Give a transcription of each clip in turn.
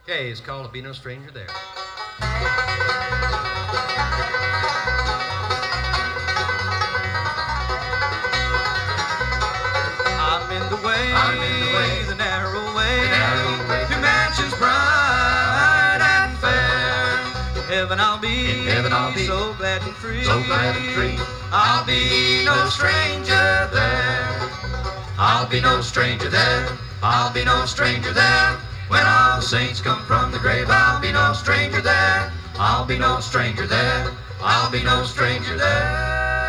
Okay, it's called Be No Stranger There. I'm in the way, the narrow way, to mansions bright and fair. In heaven I'll be, so glad and free, so glad and free. I'll be no stranger there. I'll be no stranger there. I'll be no stranger there. When all the saints come from the grave, I'll be no stranger there. I'll be no stranger there. I'll be no stranger there.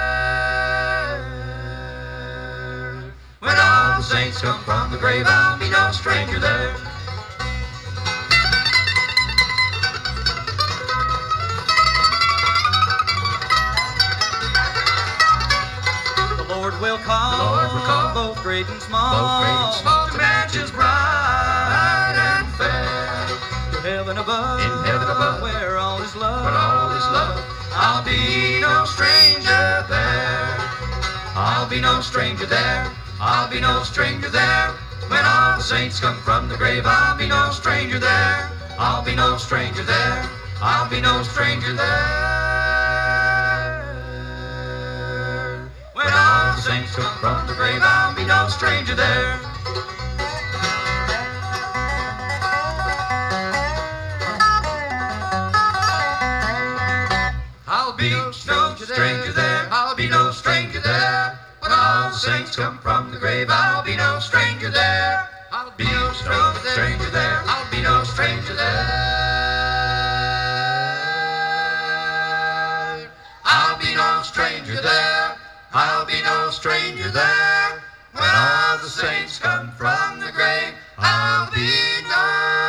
When all the saints come from the grave, I'll be no stranger there. The Lord will call, The Lord will call, both great and small, both great and small, to mansions bright and fair. To heaven above, In heaven above, where all is love, where all is love. I'll be no stranger there. I'll be no stranger there. I'll be no stranger there. When all the saints come from the grave, I'll be no stranger there. I'll be no stranger there. I'll be no stranger there. When all the saints come from the grave, I'll be no stranger there. I'll be no stranger there. I'll be no stranger there. When all the saints come from the grave, I'll be no stranger there. I'll be no stranger there. I'll be no stranger there. I'll be no stranger there. I'll be no stranger there. When all the saints come from the grave, I'll be no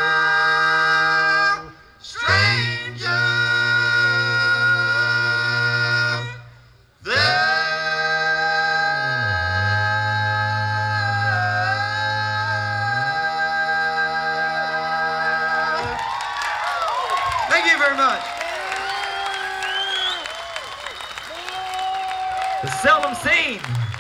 stranger there. Thank you very much. The seldom seen